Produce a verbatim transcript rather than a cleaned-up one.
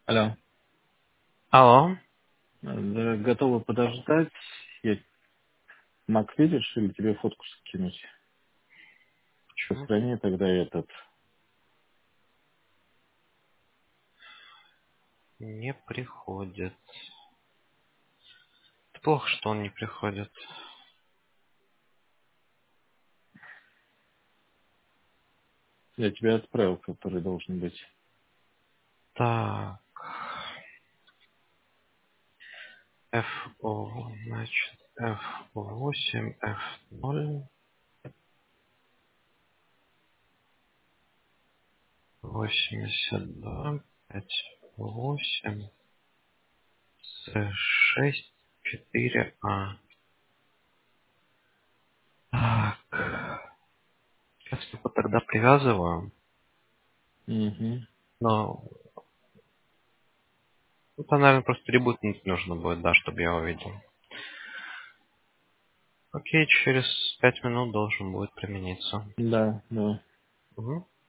Алло. Алло. Э, Готовы подождать? Я Мак видишь или тебе фотку скинуть? Почему Сохрани тогда этот. не приходит? Это плохо, что он не приходит. Я тебе отправил, который должен быть. Так. эф о, значит, эф восемь, эф ноль, восемьдесят два, пять, восемь, с шесть, четыре, а. Так. Сейчас его тогда привязываю. Угу. Но это, наверное, просто ребутнуть нужно будет, да, чтобы я увидел. Окей, через пять минут должен будет примениться. Да, да. Угу.